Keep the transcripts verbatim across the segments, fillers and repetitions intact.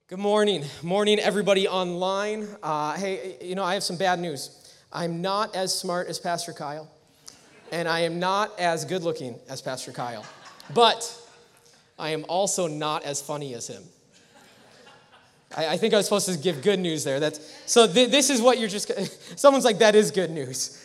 Good morning. Morning, everybody online. Uh, hey, you know, I have some bad news. I'm not as smart as Pastor Kyle, and I am not as good looking as Pastor Kyle, but I am also not as funny as him. I, I think I was supposed to give good news there. That's so th- this is what you're just, someone's like, that is good news.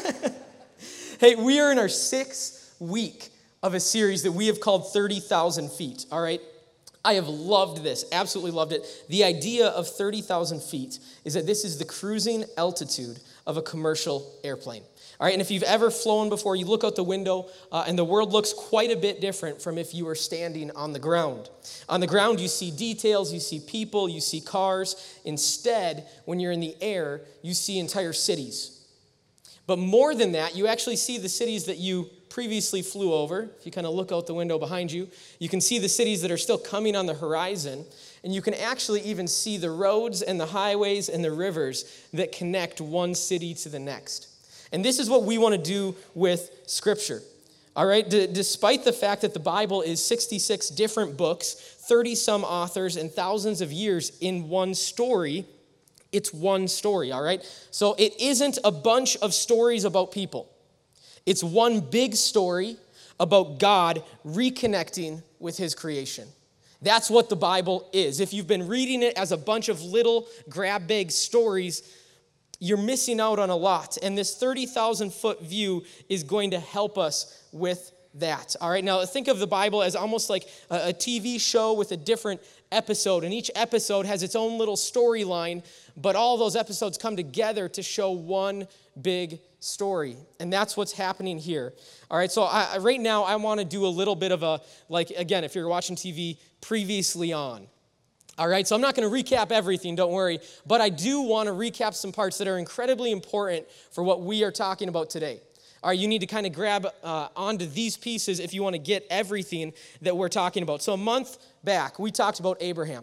Hey, we are in our sixth week of a series that we have called thirty thousand feet, all right? I have loved this, absolutely loved it. The idea of thirty thousand feet is that this is the cruising altitude of a commercial airplane. All right, and if you've ever flown before, you look out the window, uh, and the world looks quite a bit different from if you were standing on the ground. On the ground, you see details, you see people, you see cars. Instead, when you're in the air, you see entire cities. But more than that, you actually see the cities that you previously flew over. If you kind of look out the window behind you, you can see the cities that are still coming on the horizon, and you can actually even see the roads and the highways and the rivers that connect one city to the next. And this is what we want to do with Scripture. All right, D- despite the fact that the Bible is sixty-six different books, thirty-some authors, and thousands of years in one story, it's one story, all right? So it isn't a bunch of stories about people. It's one big story about God reconnecting with his creation. That's what the Bible is. If you've been reading it as a bunch of little grab bag stories, you're missing out on a lot. And this thirty thousand foot view is going to help us with that. All right, now think of the Bible as almost like a, a T V show with a different episode. And each episode has its own little storyline, but all those episodes come together to show one big story. And that's what's happening here. All right, so I, right now I want to do a little bit of a, like, again, if you're watching T V, previously on. All right, so I'm not going to recap everything, don't worry, but I do want to recap some parts that are incredibly important for what we are talking about today. All right, you need to kind of grab uh, onto these pieces if you want to get everything that we're talking about. So a month back, we talked about Abraham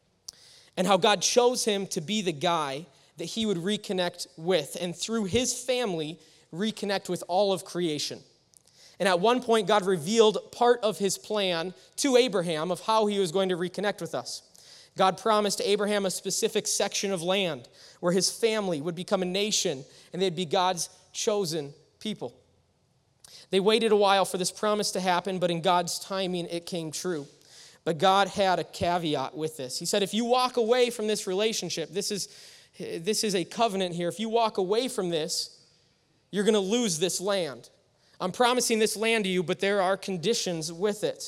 and how God chose him to be the guy that he would reconnect with, and through his family, reconnect with all of creation. And at one point, God revealed part of his plan to Abraham of how he was going to reconnect with us. God promised Abraham a specific section of land where his family would become a nation and they'd be God's chosen people. They waited a while for this promise to happen, but in God's timing, it came true. But God had a caveat with this. He said, if you walk away from this relationship, this is, this is a covenant here. If you walk away from this, you're going to lose this land. I'm promising this land to you, but there are conditions with it.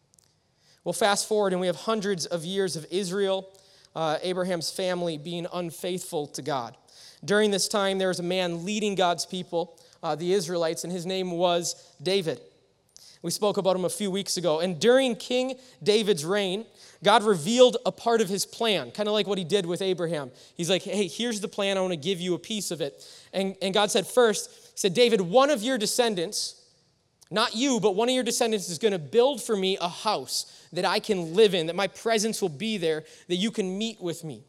Well, fast forward, and we have hundreds of years of Israel, uh, Abraham's family, being unfaithful to God. During this time, there was a man leading God's people, uh, the Israelites, and his name was David. We spoke about him a few weeks ago. And during King David's reign, God revealed a part of his plan, kind of like what he did with Abraham. He's like, hey, here's the plan. I want to give you a piece of it. And, and God said first, he said, David, one of your descendants, not you, but one of your descendants is going to build for me a house that I can live in, that my presence will be there, that you can meet with me.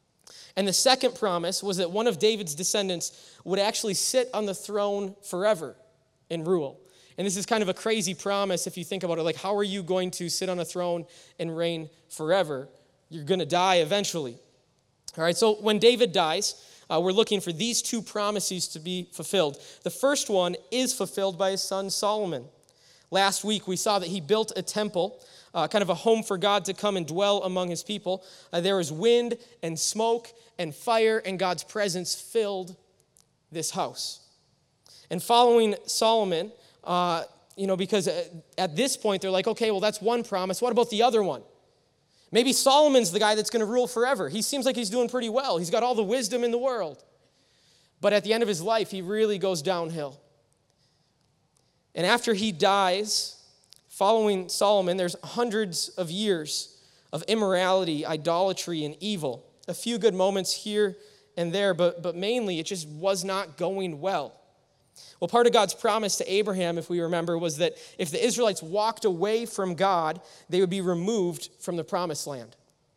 And the second promise was that one of David's descendants would actually sit on the throne forever and rule. And this is kind of a crazy promise if you think about it. Like, how are you going to sit on a throne and reign forever? You're going to die eventually. All right, so when David dies, uh, we're looking for these two promises to be fulfilled. The first one is fulfilled by his son Solomon. Last week, we saw that he built a temple, uh, kind of a home for God to come and dwell among his people. Uh, there was wind and smoke and fire, and God's presence filled this house. And following Solomon, uh, you know, because at this point, they're like, okay, well, that's one promise. What about the other one? Maybe Solomon's the guy that's going to rule forever. He seems like he's doing pretty well. He's got all the wisdom in the world. But at the end of his life, he really goes downhill. And after he dies, following Solomon, there's hundreds of years of immorality, idolatry, and evil. A few good moments here and there, but, but mainly it just was not going well. Well, part of God's promise to Abraham, if we remember, was that if the Israelites walked away from God, they would be removed from the promised land.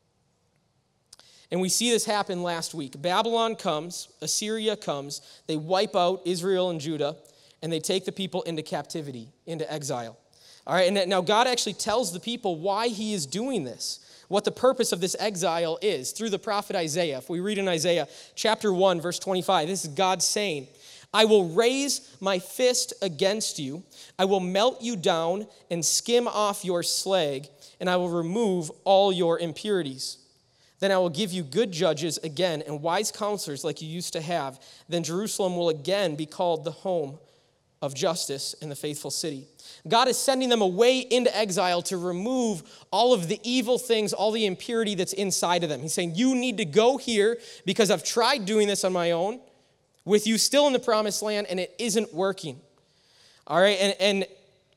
And we see this happen last week. Babylon comes, Assyria comes, they wipe out Israel and Judah, and they take the people into captivity, into exile. All right, and now God actually tells the people why he is doing this. what the purpose of this exile is through the prophet Isaiah. If we read in Isaiah chapter one, verse twenty-five, this is God saying, I will raise my fist against you. I will melt you down and skim off your slag, and I will remove all your impurities. Then I will give you good judges again and wise counselors like you used to have. Then Jerusalem will again be called the home of justice and the faithful city. God is sending them away into exile to remove all of the evil things, all the impurity that's inside of them. He's saying, you need to go here because I've tried doing this on my own with you still in the promised land, and it isn't working. All right, and, and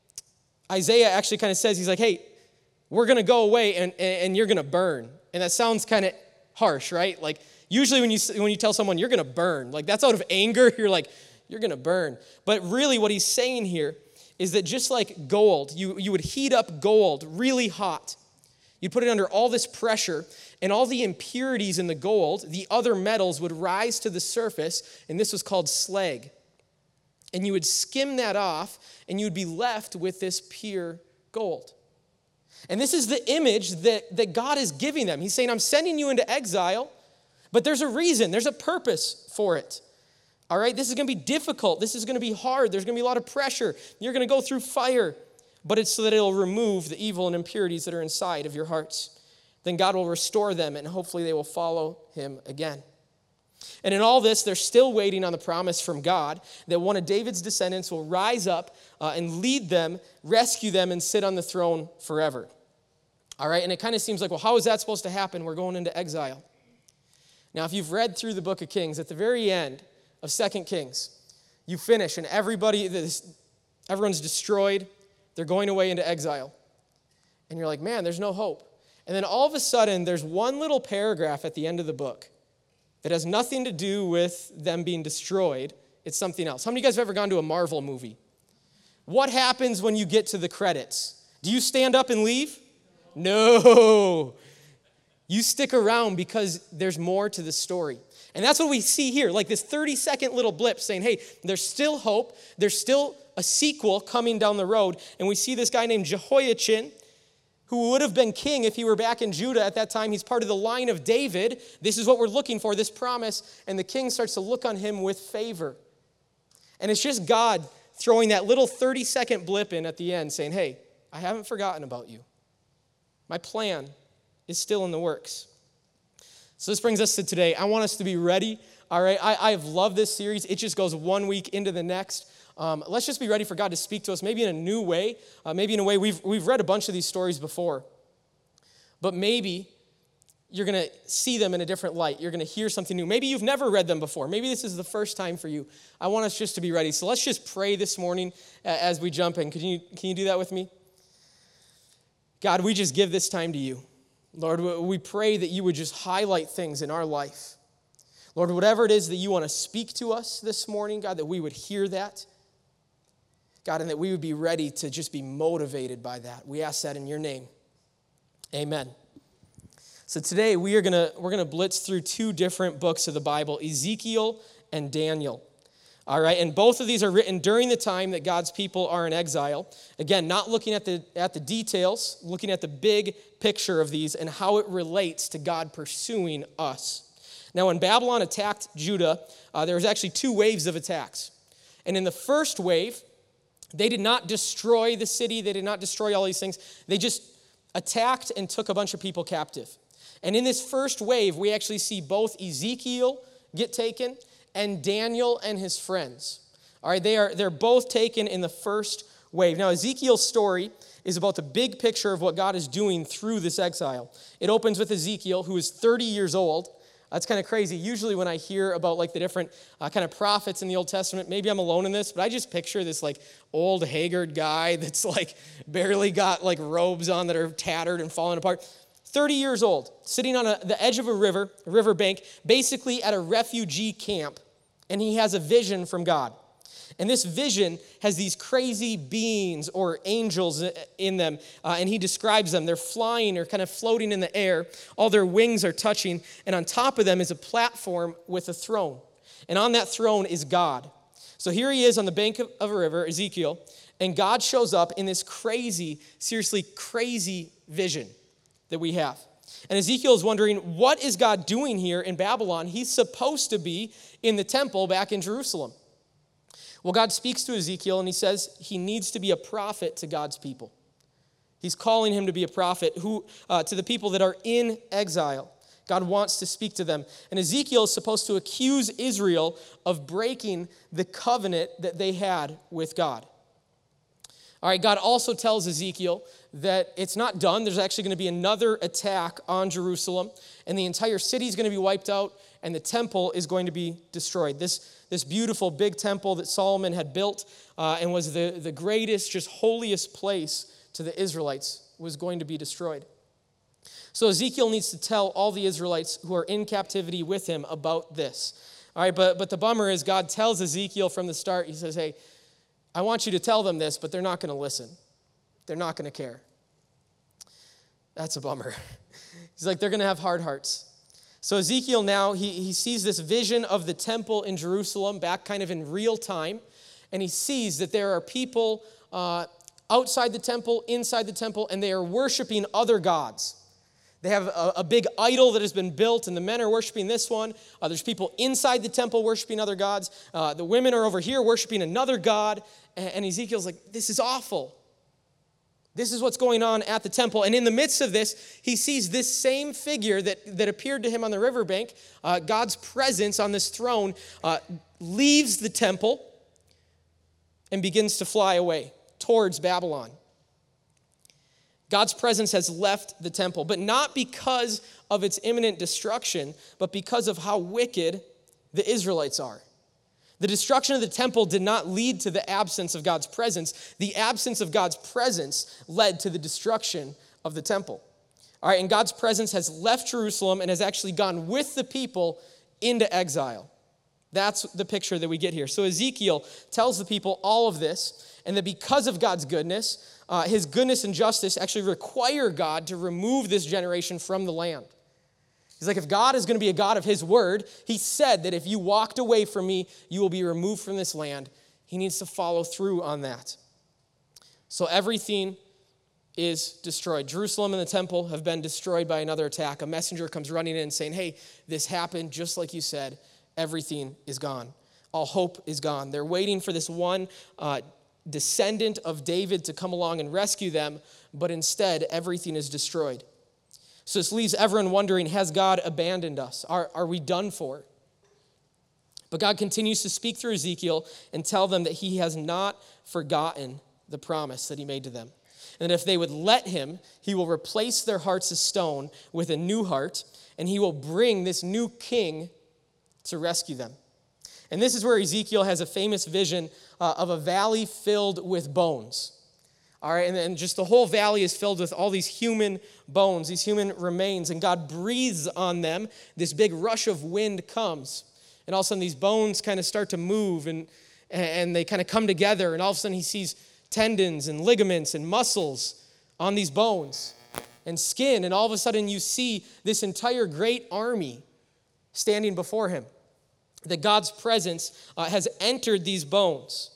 Isaiah actually kind of says, he's like, hey, we're going to go away and, and you're going to burn. And that sounds kind of harsh, right? Like usually when you when you tell someone you're going to burn, like that's out of anger, you're like, you're going to burn. But really what he's saying here is that just like gold, you, you would heat up gold really hot. You'd put it under all this pressure, and all the impurities in the gold, the other metals, would rise to the surface, and this was called slag. And you would skim that off, and you would be left with this pure gold. And this is the image that, that God is giving them. He's saying, I'm sending you into exile, but there's a reason, there's a purpose for it. All right, this is going to be difficult. This is going to be hard. There's going to be a lot of pressure. You're going to go through fire, but it's so that it'll remove the evil and impurities that are inside of your hearts. Then God will restore them, and hopefully they will follow him again. And in all this, they're still waiting on the promise from God that one of David's descendants will rise up uh, and lead them, rescue them, and sit on the throne forever. All right, and it kind of seems like, well, how is that supposed to happen? We're going into exile. Now, if you've read through the book of Kings, at the very end of Second Kings, you finish, and everybody, everyone's destroyed. They're going away into exile. And you're like, man, there's no hope. And then all of a sudden, there's one little paragraph at the end of the book that has nothing to do with them being destroyed. It's something else. How many of you guys have ever gone to a Marvel movie? What happens when you get to the credits? Do you stand up and leave? No. You stick around because there's more to the story. And that's what we see here, like this thirty-second little blip saying, hey, there's still hope. There's still a sequel coming down the road. And we see this guy named Jehoiachin, who would have been king if he were back in Judah at that time. He's part of the line of David. This is what we're looking for, this promise. And the king starts to look on him with favor. And it's just God throwing that little thirty-second blip in at the end saying, hey, I haven't forgotten about you. My plan is still in the works. So this brings us to today. I want us to be ready. All right, I, I've loved this series. It just goes one week into the next. Um, let's just be ready for God to speak to us, maybe in a new way, uh, maybe in a way we've we've read a bunch of these stories before, but maybe you're going to see them in a different light. You're going to hear something new. Maybe you've never read them before. Maybe this is the first time for you. I want us just to be ready. So let's just pray this morning as we jump in. Can you can you do that with me? God, we just give this time to you. Lord, we pray that you would just highlight things in our life. Lord, whatever it is that you want to speak to us this morning, God, that we would hear that. God, and that we would be ready to just be motivated by that. We ask that in your name. Amen. So today we are gonna we're gonna blitz through two different books of the Bible, Ezekiel and Daniel. All right, and both of these are written during the time that God's people are in exile. Again, not looking at the at the details, looking at the big picture of these and how it relates to God pursuing us. Now, when Babylon attacked Judah, uh, there was actually two waves of attacks. And in the first wave, they did not destroy the city. They did not destroy all these things. They just attacked and took a bunch of people captive. And in this first wave, we actually see both Ezekiel get taken and Daniel and his friends. All right, they are, they're both taken in the first wave. Now, Ezekiel's story is about the big picture of what God is doing through this exile. It opens with Ezekiel, who is thirty years old. That's kind of crazy. Usually when I hear about like the different uh, kind of prophets in the Old Testament, maybe I'm alone in this, but I just picture this like old haggard guy that's like barely got like robes on that are tattered and falling apart. thirty years old, sitting on a, the edge of a river, a river bank, basically at a refugee camp, and he has a vision from God. And this vision has these crazy beings or angels in them, uh, and he describes them. They're flying or kind of floating in the air. All their wings are touching, and on top of them is a platform with a throne. And on that throne is God. So here he is on the bank of, of a river, Ezekiel, and God shows up in this crazy, seriously crazy vision that we have. And Ezekiel is wondering, what is God doing here in Babylon? He's supposed to be in the temple back in Jerusalem. Well, God speaks to Ezekiel, and he says he needs to be a prophet to God's people. He's calling him to be a prophet who uh, to the people that are in exile. God wants to speak to them. And Ezekiel is supposed to accuse Israel of breaking the covenant that they had with God. All right, God also tells Ezekiel that it's not done. There's actually going to be another attack on Jerusalem, and the entire city is going to be wiped out, and the temple is going to be destroyed. This, this beautiful big temple that Solomon had built uh, and was the, the greatest, just holiest place to the Israelites was going to be destroyed. So Ezekiel needs to tell all the Israelites who are in captivity with him about this. All right, but, but the bummer is God tells Ezekiel from the start, he says, hey, I want you to tell them this, but they're not going to listen. They're not going to care. That's a bummer. He's like, they're going to have hard hearts. So Ezekiel now, he, he sees this vision of the temple in Jerusalem back kind of in real time, and he sees that there are people uh, outside the temple, inside the temple, and they are worshiping other gods. They have a, a big idol that has been built, and the men are worshiping this one. Uh, there's people inside the temple worshiping other gods. Uh, the women are over here worshiping another god. And, and Ezekiel's like, this is awful. This is what's going on at the temple. And in the midst of this, he sees this same figure that, that appeared to him on the riverbank, uh, God's presence on this throne, uh, leaves the temple and begins to fly away towards Babylon. God's presence has left the temple, but not because of its imminent destruction, but because of how wicked the Israelites are. The destruction of the temple did not lead to the absence of God's presence. The absence of God's presence led to the destruction of the temple. All right, and God's presence has left Jerusalem and has actually gone with the people into exile. That's the picture that we get here. So Ezekiel tells the people all of this, and that because of God's goodness, Uh, his goodness and justice actually require God to remove this generation from the land. He's like, if God is going to be a God of his word, he said that if you walked away from me, you will be removed from this land. He needs to follow through on that. So everything is destroyed. Jerusalem and the temple have been destroyed by another attack. A messenger comes running in saying, hey, this happened just like you said. Everything is gone. All hope is gone. They're waiting for this one uh descendant of David to come along and rescue them, but instead everything is destroyed. So this leaves everyone wondering, has God abandoned us? Are, are we done for? But God continues to speak through Ezekiel and tell them that he has not forgotten the promise that he made to them. And that if they would let him, he will replace their hearts of stone with a new heart, and he will bring this new king to rescue them. And this is where Ezekiel has a famous vision uh, of a valley filled with bones. All right, and then just the whole valley is filled with all these human bones, these human remains, and God breathes on them. This big rush of wind comes, and all of a sudden these bones kind of start to move, and, and they kind of come together, and all of a sudden he sees tendons and ligaments and muscles on these bones and skin, and all of a sudden you see this entire great army standing before him. That God's presence uh, has entered these bones.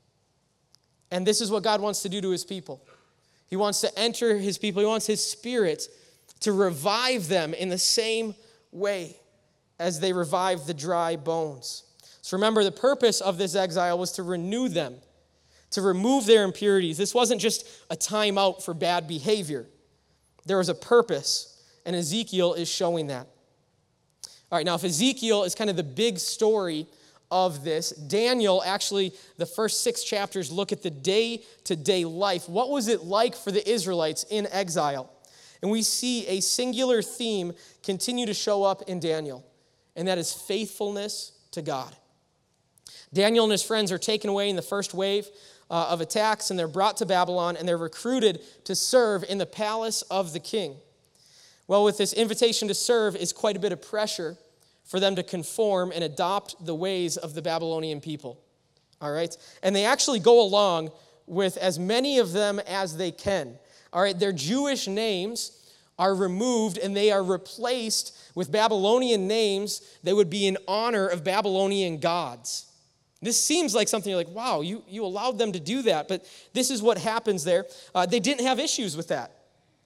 And this is what God wants to do to his people. He wants to enter his people. He wants his spirit to revive them in the same way as they revived the dry bones. So remember, the purpose of this exile was to renew them, to remove their impurities. This wasn't just a time out for bad behavior. There was a purpose, and Ezekiel is showing that. All right, now if Ezekiel is kind of the big story of this, Daniel actually, the first six chapters look at the day-to-day life. What was it like for the Israelites in exile? And we see a singular theme continue to show up in Daniel, and that is faithfulness to God. Daniel and his friends are taken away in the first wave uh, of attacks, and they're brought to Babylon, and they're recruited to serve in the palace of the king. Well, with this invitation to serve is quite a bit of pressure for them to conform and adopt the ways of the Babylonian people. All right? And they actually go along with as many of them as they can. All right? Their Jewish names are removed and they are replaced with Babylonian names that would be in honor of Babylonian gods. This seems like something you're like, wow, you, you allowed them to do that. But this is what happens there. Uh, they didn't have issues with that.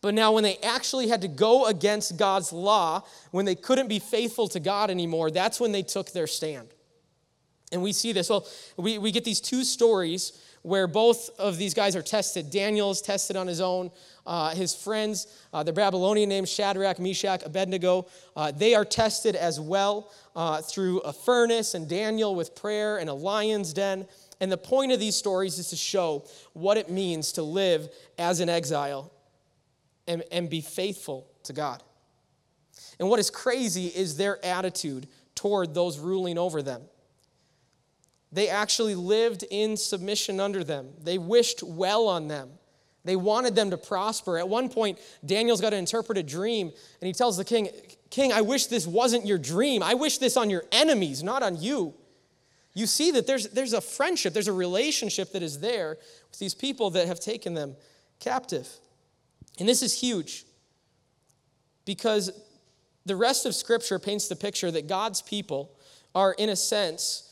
But now when they actually had to go against God's law, when they couldn't be faithful to God anymore, that's when they took their stand. And we see this. Well, we, we get these two stories where both of these guys are tested. Daniel is tested on his own. Uh, his friends, uh, the Babylonian names Shadrach, Meshach, Abednego, uh, they are tested as well uh, through a furnace, and Daniel with prayer and a lion's den. And the point of these stories is to show what it means to live as an exile and, and be faithful to God. And what is crazy is their attitude toward those ruling over them. They actually lived in submission under them. They wished well on them. They wanted them to prosper. At one point, Daniel's got to interpret a dream, and he tells the king, King, I wish this wasn't your dream. I wish this on your enemies, not on you. You see that there's, there's a friendship, there's a relationship that is there with these people that have taken them captive. And this is huge because the rest of Scripture paints the picture that God's people are, in a sense,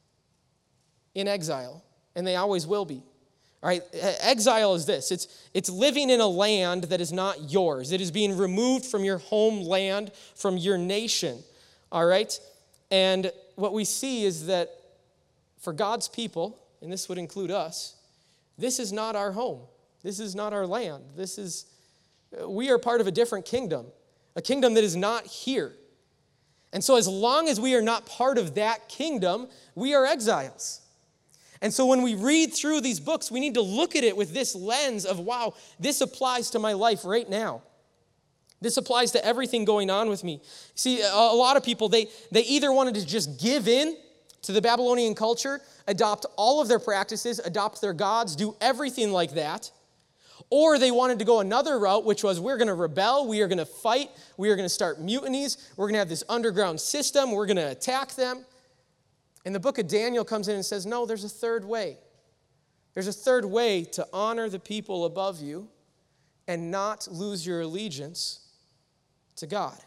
in exile, and they always will be. All right, exile is this. It's, it's living in a land that is not yours. It is being removed from your homeland, from your nation. All right? And what we see is that for God's people, and this would include us, this is not our home. This is not our land. This is, we are part of a different kingdom, a kingdom that is not here. And so as long as we are not part of that kingdom, we are exiles. And so when we read through these books, we need to look at it with this lens of, wow, this applies to my life right now. This applies to everything going on with me. See, a lot of people, they, they either wanted to just give in to the Babylonian culture, adopt all of their practices, adopt their gods, do everything like that, or they wanted to go another route, which was we're going to rebel, we are going to fight, we are going to start mutinies, we're going to have this underground system, we're going to attack them. And the book of Daniel comes in and says, no, there's a third way. There's a third way to honor the people above you and not lose your allegiance to God.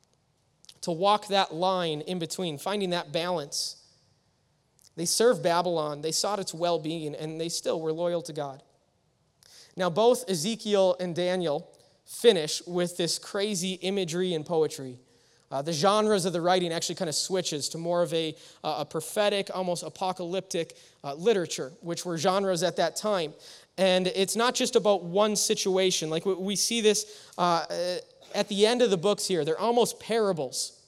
To walk that line in between, finding that balance. They served Babylon, they sought its well-being, and they still were loyal to God. Now, both Ezekiel and Daniel finish with this crazy imagery and poetry. Uh, the genres of the writing actually kind of switches to more of a, uh, a prophetic, almost apocalyptic uh, literature, which were genres at that time. And it's not just about one situation. Like we see this uh, at the end of the books here. They're almost parables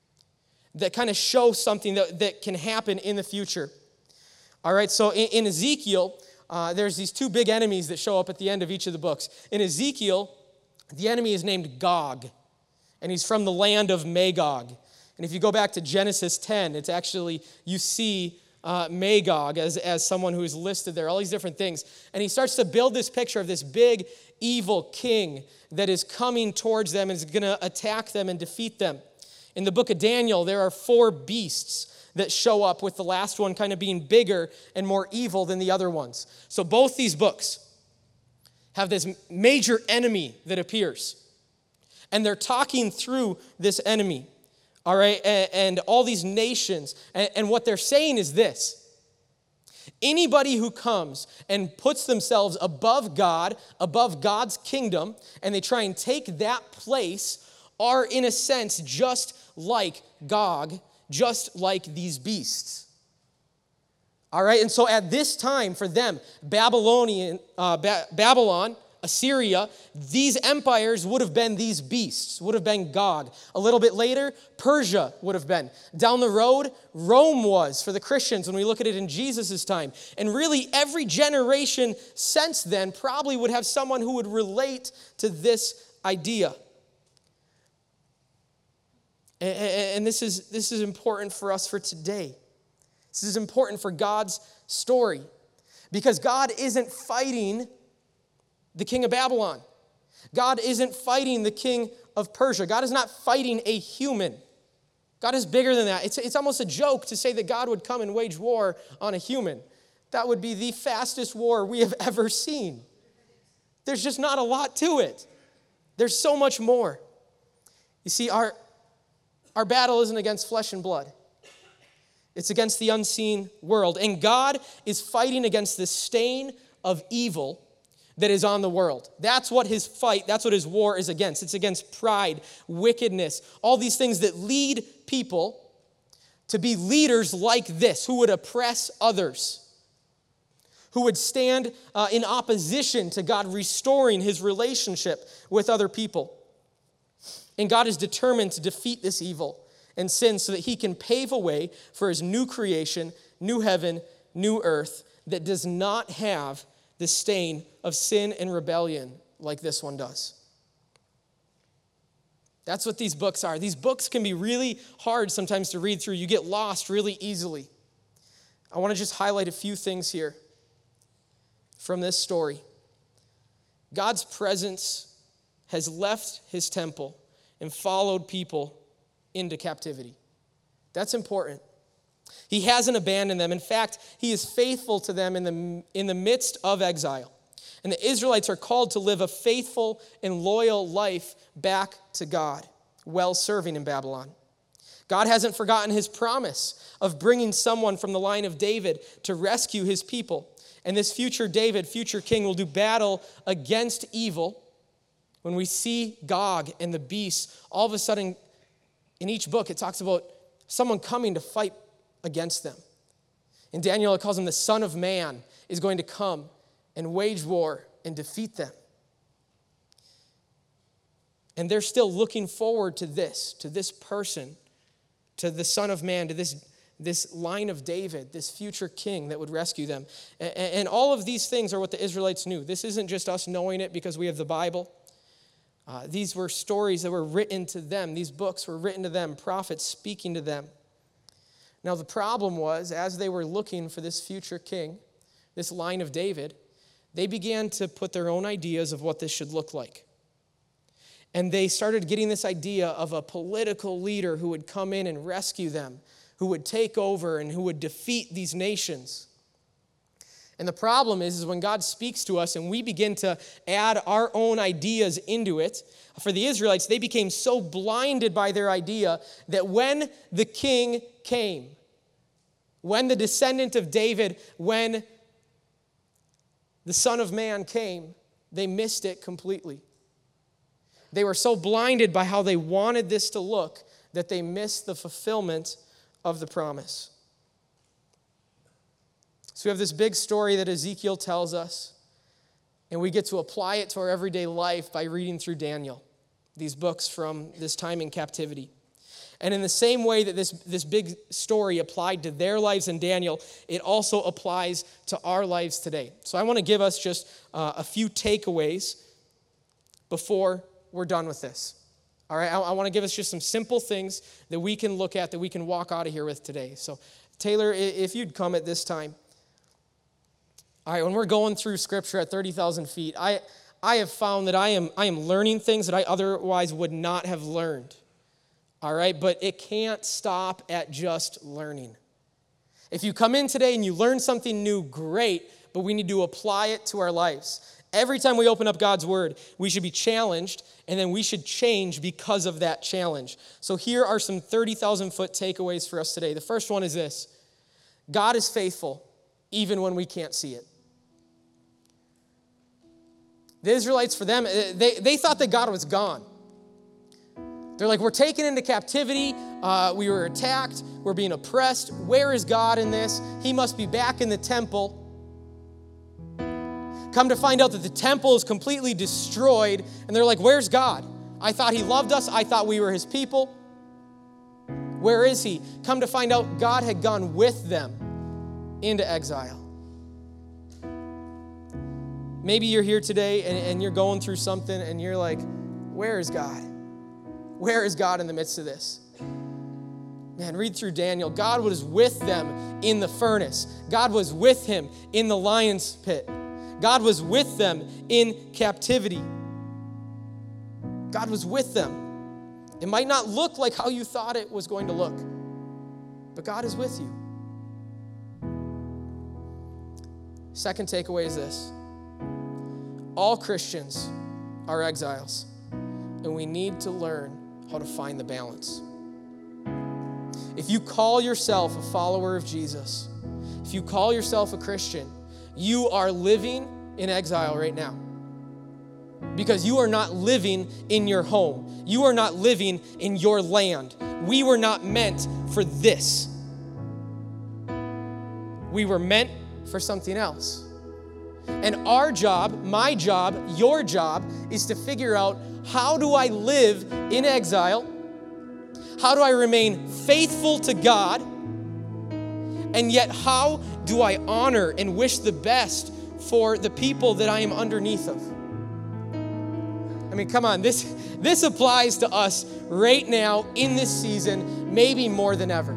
that kind of show something that, that can happen in the future. All right, so in, in Ezekiel, uh, there's these two big enemies that show up at the end of each of the books. In Ezekiel, the enemy is named Gog. And he's from the land of Magog. And if you go back to Genesis ten, it's actually, you see uh, Magog as, as someone who is listed there, all these different things. And he starts to build this picture of this big, evil king that is coming towards them and is going to attack them and defeat them. In the book of Daniel, there are four beasts that show up, with the last one kind of being bigger and more evil than the other ones. So both these books have this major enemy that appears. And they're talking through this enemy, all right, and, and all these nations. And, and what they're saying is this. Anybody who comes and puts themselves above God, above God's kingdom, and they try and take that place, are in a sense just like Gog, just like these beasts. All right, and so at this time for them, Babylonian, uh, ba- Babylon, Assyria, these empires would have been these beasts, would have been Gog. A little bit later, Persia would have been. Down the road, Rome was for the Christians when we look at it in Jesus' time. And really, every generation since then probably would have someone who would relate to this idea. And this is, this is important for us for today. This is important for God's story. Because God isn't fighting the king of Babylon. God isn't fighting the king of Persia. God is not fighting a human. God is bigger than that. It's, it's almost a joke to say that God would come and wage war on a human. That would be the fastest war we have ever seen. There's just not a lot to it. There's so much more. You see, our, our battle isn't against flesh and blood. It's against the unseen world. And God is fighting against this stain of evil that is on the world. That's what his fight, that's what his war is against. It's against pride, wickedness, all these things that lead people to be leaders like this, who would oppress others, who would stand uh, in opposition to God restoring his relationship with other people. And God is determined to defeat this evil and sin so that he can pave a way for his new creation, new heaven, new earth that does not have the stain of sin and rebellion like this one does. That's what these books are. These books can be really hard sometimes to read through. You get lost really easily. I want to just highlight a few things here from this story. God's presence has left his temple and followed people into captivity. That's important. He hasn't abandoned them. In fact, he is faithful to them in the, in the midst of exile. And the Israelites are called to live a faithful and loyal life back to God while serving in Babylon. God hasn't forgotten his promise of bringing someone from the line of David to rescue his people. And this future David, future king, will do battle against evil. When we see Gog and the beast, all of a sudden, in each book, it talks about someone coming to fight against them. In Daniel, it calls him the Son of Man is going to come and wage war and defeat them. And they're still looking forward to this, to this person, to the Son of Man, to this, this line of David, this future king that would rescue them. And, and all of these things are what the Israelites knew. This isn't just us knowing it because we have the Bible. Uh, these were stories that were written to them. These books were written to them, prophets speaking to them. Now, the problem was, as they were looking for this future king, this line of David, they began to put their own ideas of what this should look like. And they started getting this idea of a political leader who would come in and rescue them, who would take over and who would defeat these nations. And the problem is, is when God speaks to us and we begin to add our own ideas into it, for the Israelites, they became so blinded by their idea that when the king came, when the descendant of David, when the Son of Man came, they missed it completely. They were so blinded by how they wanted this to look that they missed the fulfillment of the promise. So we have this big story that Ezekiel tells us, and we get to apply it to our everyday life by reading through Daniel, these books from this time in captivity. And in the same way that this, this big story applied to their lives in Daniel, it also applies to our lives today. So I want to give us just uh, a few takeaways before we're done with this. All right, I, I want to give us just some simple things that we can look at, that we can walk out of here with today. So Taylor, if you'd come at this time. All right, when we're going through Scripture at thirty thousand feet, I, I have found that I am, I am learning things that I otherwise would not have learned. All right, but it can't stop at just learning. If you come in today and you learn something new, great, but we need to apply it to our lives. Every time we open up God's Word, we should be challenged, and then we should change because of that challenge. So here are some thirty thousand foot takeaways for us today. The first one is this: God is faithful even when we can't see it. The Israelites, for them, they, they thought that God was gone. They're like, we're taken into captivity. Uh, we were attacked. We're being oppressed. Where is God in this? He must be back in the temple. Come to find out that the temple is completely destroyed. And they're like, where's God? I thought he loved us. I thought we were his people. Where is he? Come to find out God had gone with them into exile. Maybe you're here today and, and you're going through something and you're like, where is God? Where is God in the midst of this? Man, read through Daniel. God was with them in the furnace. God was with him in the lion's pit. God was with them in captivity. God was with them. It might not look like how you thought it was going to look, but God is with you. Second takeaway is this: all Christians are exiles, and we need to learn how to find the balance. If you call yourself a follower of Jesus, if you call yourself a Christian, you are living in exile right now. because you are not living in your home. You are not living in your land. We were not meant for this. We were meant for something else. And our job, my job, your job, is to figure out, how do I live in exile? How do I remain faithful to God? And yet, how do I honor and wish the best for the people that I am underneath of? I mean, come on, this, this applies to us right now in this season, maybe more than ever.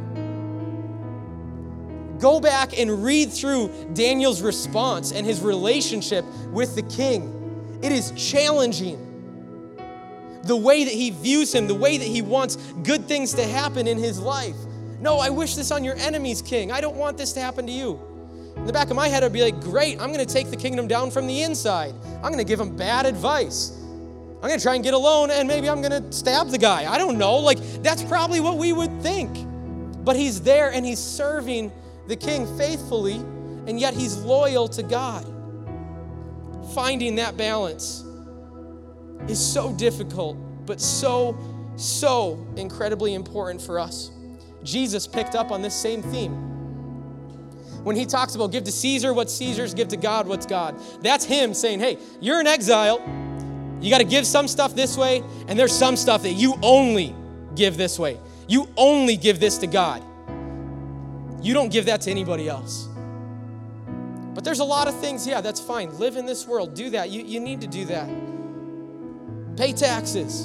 Go back and read through Daniel's response and his relationship with the king. It is challenging. The way that he views him, the way that he wants good things to happen in his life. No, I wish this on your enemies, king. I don't want this to happen to you. In the back of my head, I'd be like, great, I'm going to take the kingdom down from the inside. I'm going to give him bad advice. I'm going to try and get a loan, and maybe I'm going to stab the guy. I don't know. Like, that's probably what we would think. But he's there, and he's serving the king faithfully, and yet he's loyal to God. Finding that balance is so difficult, but so, so incredibly important for us. Jesus picked up on this same theme. When he talks about give to Caesar what's Caesar's, give to God what's God. That's him saying, hey, you're in exile. You got to give some stuff this way, and there's some stuff that you only give this way. You only give this to God. You don't give that to anybody else. But there's a lot of things, yeah, that's fine. Live in this world. Do that. You, you need to do that. Pay taxes.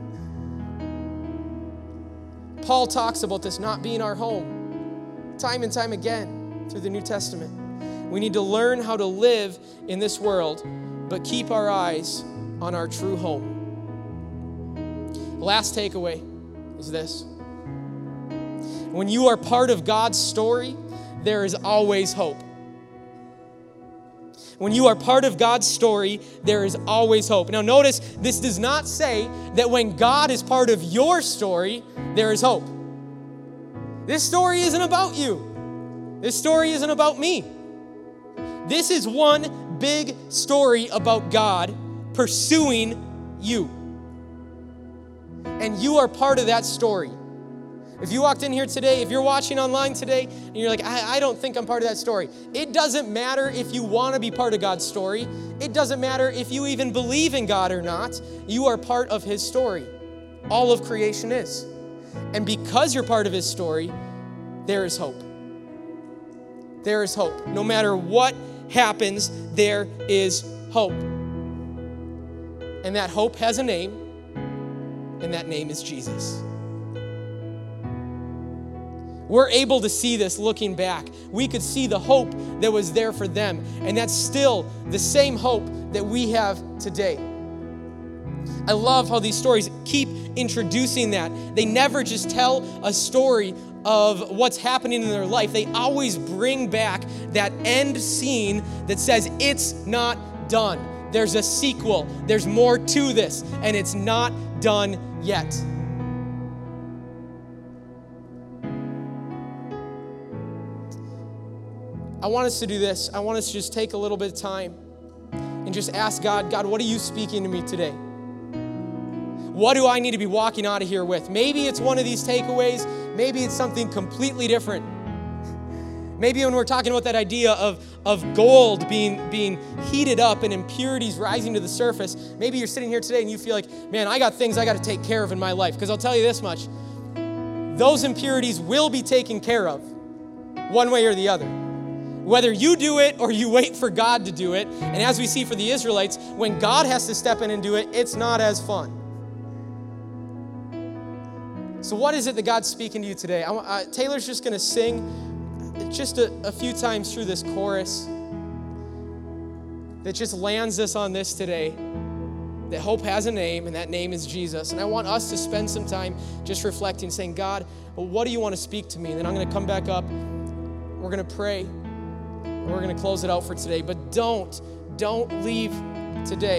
Paul talks about this not being our home time and time again through the New Testament. We need to learn how to live in this world, but keep our eyes on our true home. Last takeaway is this. When you are part of God's story, there is always hope. When you are part of God's story, there is always hope. Now notice, this does not say that when God is part of your story, there is hope. This story isn't about you. This story isn't about me. This is one big story about God pursuing you. And you are part of that story. If you walked in here today, if you're watching online today, and you're like, I, I don't think I'm part of that story. It doesn't matter if you want to be part of God's story. It doesn't matter if you even believe in God or not. You are part of his story. All of creation is. And because you're part of his story, there is hope. There is hope. No matter what happens, there is hope. And that hope has a name, and that name is Jesus. We're able to see this looking back. We could see the hope that was there for them, and that's still the same hope that we have today. I love how these stories keep introducing that. They never just tell a story of what's happening in their life. They always bring back that end scene that says it's not done. There's a sequel. There's more to this, and it's not done yet. I want us to do this. I want us to just take a little bit of time and just ask God, God, what are you speaking to me today? What do I need to be walking out of here with? Maybe it's one of these takeaways. Maybe it's something completely different. Maybe when we're talking about that idea of, of gold being, being heated up and impurities rising to the surface, maybe you're sitting here today and you feel like, man, I got things I got to take care of in my life. Because I'll tell you this much, those impurities will be taken care of one way or the other. Whether you do it or you wait for God to do it. And as we see for the Israelites, when God has to step in and do it, it's not as fun. So what is it that God's speaking to you today? I, uh, Taylor's just going to sing just a, a few times through this chorus that just lands us on this today, that hope has a name, and that name is Jesus. And I want us to spend some time just reflecting, saying, God, well, what do you want to speak to me? And then I'm going to come back up. We're going to pray. We're going to close it out for today. But don't, don't leave today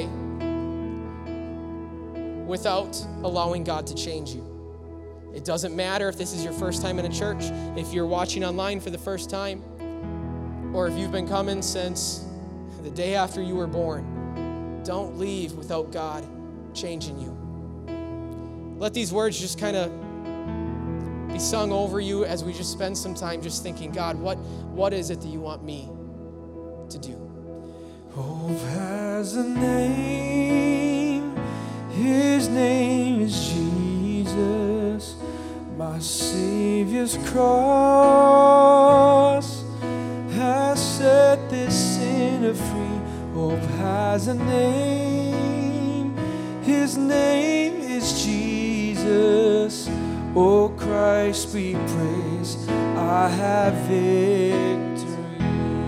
without allowing God to change you. It doesn't matter if this is your first time in a church, if you're watching online for the first time, or if you've been coming since the day after you were born. don't leave without God changing you. Let these words just kind of be sung over you as we just spend some time just thinking, God, what, what is it that you want me to do? Hope has a name, his name is Jesus. My Savior's cross has set this sinner free. Hope has a name, his name is Jesus. Oh, Christ be praised, I have victory.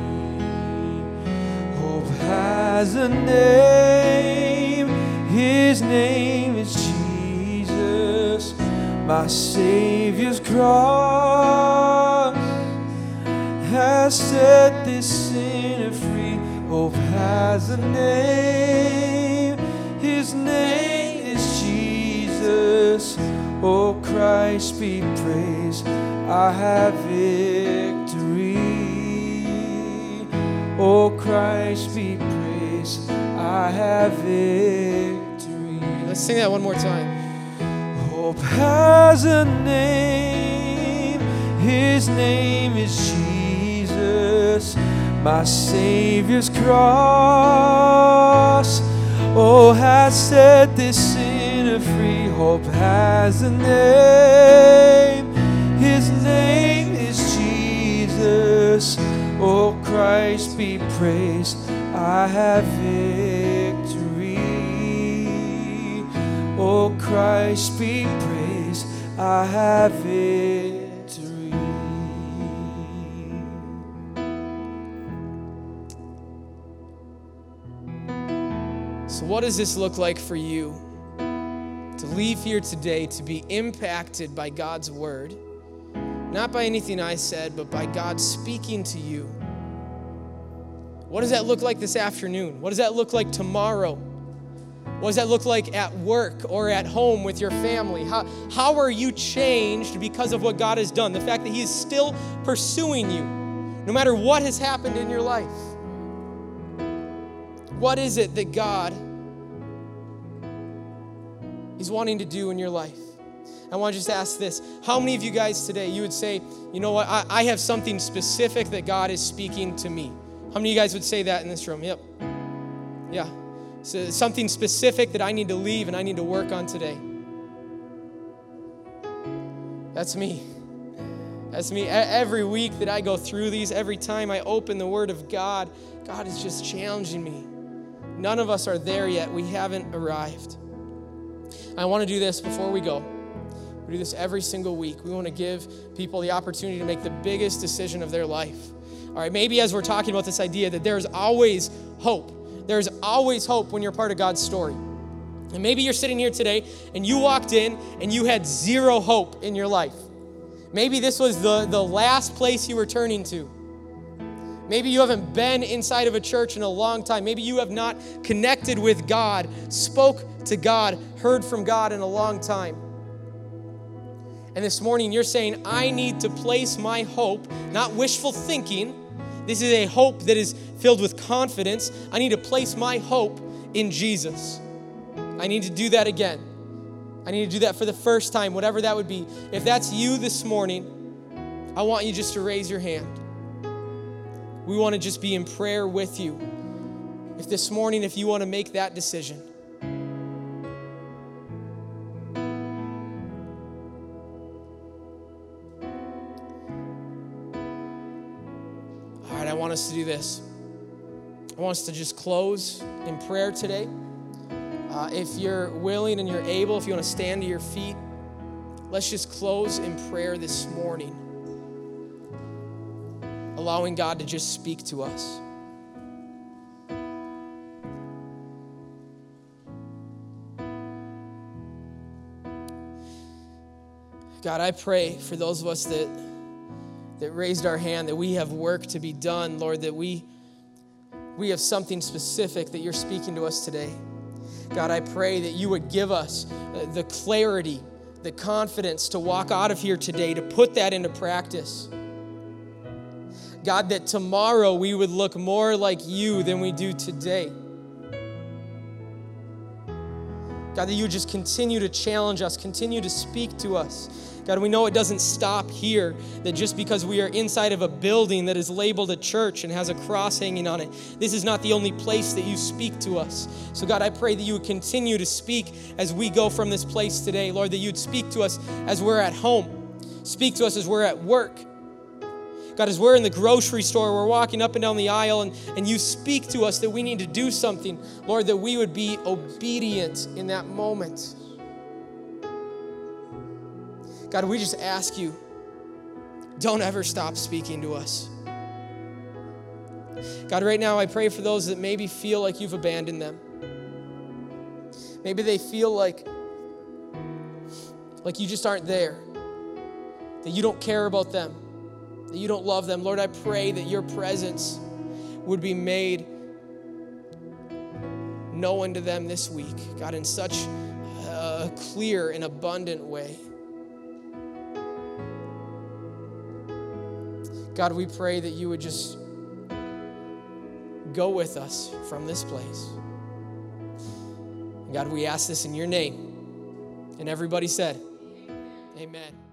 Hope has a name, his name is Jesus. My Savior's cross has set this sinner free. Hope has a name, his name is Jesus. Oh, Christ be praised, I have victory. Oh, Christ be praised, I have victory. Let's sing that one more time. Hope has a name, his name is Jesus. My Savior's cross, oh, has set this sinner free. Hope has a name, his name is Jesus. Oh, Christ be praised, I have victory. Oh, Christ be praised, I have victory. So what does this look like for you? To leave here today to be impacted by God's word, not by anything I said, but by God speaking to you. What does that look like this afternoon? What does that look like tomorrow? What does that look like at work or at home with your family? How, how are you changed because of what God has done? The fact that He is still pursuing you, no matter what has happened in your life. What is it that God is wanting to do in your life? I want to just ask this. How many of you guys today, you would say, you know what, I, I have something specific that God is speaking to me? How many of you guys would say that in this room? Yep. Yeah. So something specific that I need to leave and I need to work on today. That's me. That's me. Every week that I go through these, every time I open the Word of God, God is just challenging me. None of us are there yet. We haven't arrived. I want to do this before we go. We do this every single week. We want to give people the opportunity to make the biggest decision of their life. All right, maybe as we're talking about this idea that there's always hope. There's always hope when you're part of God's story. And maybe you're sitting here today and you walked in and you had zero hope in your life. Maybe this was the, the last place you were turning to. Maybe you haven't been inside of a church in a long time. Maybe you have not connected with God, spoke to God, heard from God in a long time. And this morning you're saying, I need to place my hope, not wishful thinking. This is a hope that is filled with confidence. I need to place my hope in Jesus. I need to do that again. I need to do that for the first time, whatever that would be. If that's you this morning, I want you just to raise your hand. We want to just be in prayer with you. If this morning, if you want to make that decision. All right, I want us to do this. I want us to just close in prayer today. Uh, if you're willing and you're able, if you want to stand to your feet, let's just close in prayer this morning, allowing God to just speak to us. God, I pray for those of us that, that raised our hand, that we have work to be done, Lord, that we, we have something specific that you're speaking to us today. God, I pray that you would give us the clarity, the confidence to walk out of here today, to put that into practice. God, that tomorrow we would look more like you than we do today. God, that you would just continue to challenge us, continue to speak to us. God, we know it doesn't stop here, that just because we are inside of a building that is labeled a church and has a cross hanging on it, this is not the only place that you speak to us. So God, I pray that you would continue to speak as we go from this place today. Lord, that you'd speak to us as we're at home. Speak to us as we're at work. God, as we're in the grocery store, we're walking up and down the aisle, and, and you speak to us that we need to do something. Lord, that we would be obedient in that moment. God, we just ask you, don't ever stop speaking to us. God, right now I pray for those that maybe feel like you've abandoned them. Maybe they feel like, like you just aren't there, that you don't care about them, that you don't love them. Lord, I pray that your presence would be made known to them this week, God, in such a clear and abundant way. God, we pray that you would just go with us from this place. God, we ask this in your name. And everybody said, amen. Amen.